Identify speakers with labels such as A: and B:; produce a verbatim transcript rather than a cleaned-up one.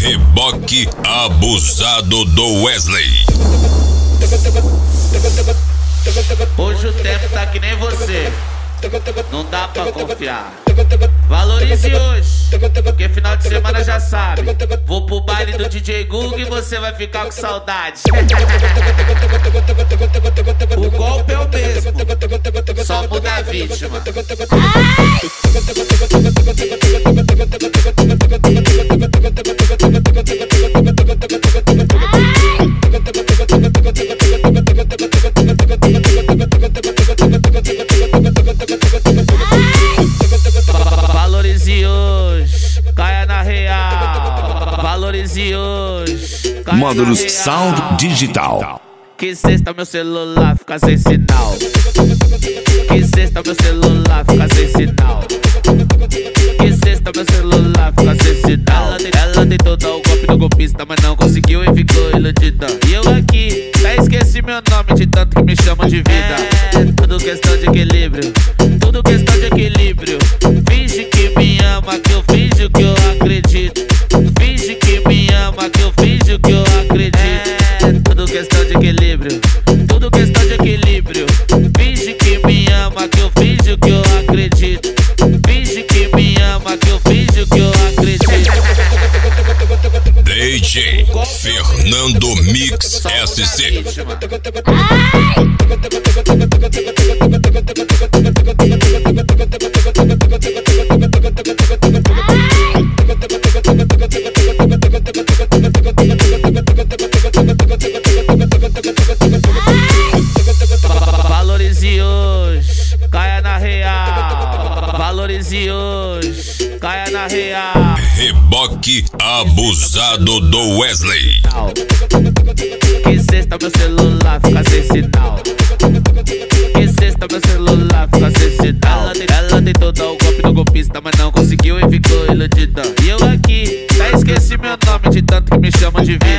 A: Reboque abusado do Wesley.
B: Hoje o tempo tá que nem você, não dá pra confiar. Valorize hoje, porque final de semana já sabe. Vou pro baile do D J Gug e você vai ficar com saudade. O golpe é o mesmo, só muda a vítima. Valorize hoje, caia na real. Valorize hoje, caia
C: Módulos
B: na real.
C: Sound Digital.
B: Que sexta meu celular fica sem sinal. Que sexta meu celular fica sem sinal. Que sexta meu celular fica sem sinal. Ela, ela tentou dar o golpe do golpista, mas não conseguiu e ficou iludida. E eu aqui, até esqueci meu nome de tanto que me chamam de vida. É tudo questão de equilíbrio, tudo questão de equilíbrio. Finge que me ama, que eu finjo que eu acredito. Finge que me ama, que eu finjo que eu acredito. É tudo questão de equilíbrio, tudo questão de equilíbrio. Finge que me ama, que eu finjo que eu acredito. Finge que me ama, que eu finjo que eu acredito.
A: D J Fernando Mix S C.
B: Valorize hoje, caia na real. Valorize hoje, caia na real.
A: Reboque abusado do Wesley.
B: Que sexta meu celular fica sem sinal. Que sexta meu celular fica sem sinal. Ela, ela tentou dar o golpe do golpista, mas não conseguiu e ficou iludida. E eu aqui, até esqueci meu nome de tanto que me chamam de vida.